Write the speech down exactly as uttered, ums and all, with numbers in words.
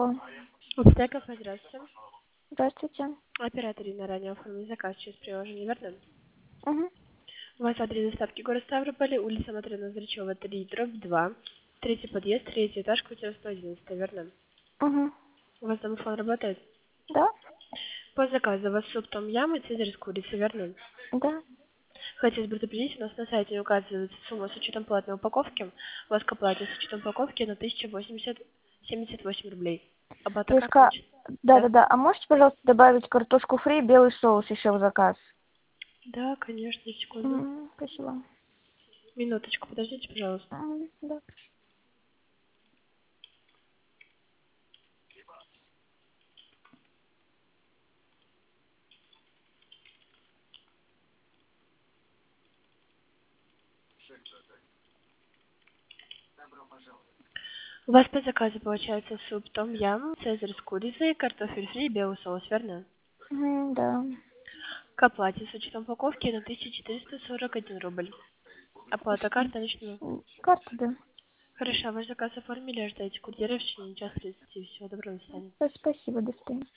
Алло. Упстеков, здравствуйте. Здравствуйте. Оператор на ранее оформлен заказ через приложение, верно? Угу. У вас адрес доставки город Ставрополь, улица Матрена Зрачева, три, дробь два, третий подъезд, третий этаж, квартира сто одиннадцать, верно? Угу. У вас домофон работает? Да? По заказу у вас суп том ям и цезарь с курицей, верно? Да. Хотелось бы предупредить, у нас на сайте не указывается сумма с учетом платной упаковки. У вас к оплате с учетом упаковки на тысяча восемьдесят семьдесят восемь рублей. Оплата как Плюска. получится? Да, да, Да? да. А можете, пожалуйста, добавить картошку фри и белый соус еще в заказ? Да, конечно, секунду. М, Спасибо. Минуточку, подождите, пожалуйста. М, Да. У вас по заказу получается суп том ям, цезарь с курицей, картофель фри и белый соус, верно? М, Да. К оплате с учетом упаковки на тысяча четыреста сорок один рубль. Оплата Спасибо. карта начну. М, Карта, да. Хорошо, ваш заказ оформили, ожидайте курьера в течение часа тридцати. Всего доброго, до свидания. Спасибо, до свидания.